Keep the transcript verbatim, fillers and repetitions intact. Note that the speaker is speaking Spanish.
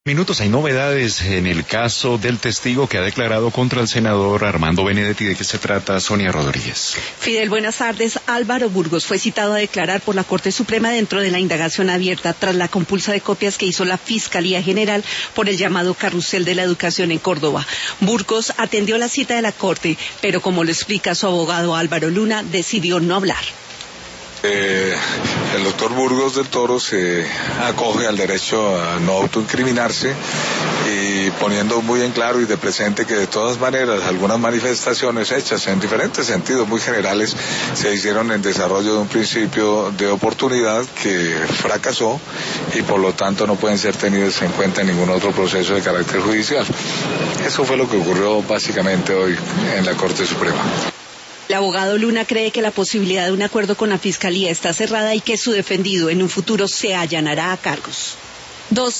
Minutos, hay novedades en el caso del testigo que ha declarado contra el senador Armando Benedetti. ¿De qué se trata, Sonia Rodríguez? Fidel, buenas tardes. Álvaro Burgos fue citado a declarar por la Corte Suprema dentro de la indagación abierta tras la compulsa de copias que hizo la Fiscalía General por el llamado carrusel de la educación en Córdoba. Burgos atendió la cita de la Corte, pero como lo explica su abogado Álvaro Luna, decidió no hablar. Eh, el doctor Burgos del Toro se acoge al derecho a no autoincriminarse y poniendo muy en claro y de presente que de todas maneras algunas manifestaciones hechas en diferentes sentidos muy generales se hicieron en desarrollo de un principio de oportunidad que fracasó y por lo tanto no pueden ser tenidos en cuenta en ningún otro proceso de carácter judicial. Eso fue lo que ocurrió básicamente hoy en la Corte Suprema. El abogado Luna cree que la posibilidad de un acuerdo con la Fiscalía está cerrada y que su defendido en un futuro se allanará a cargos. Dos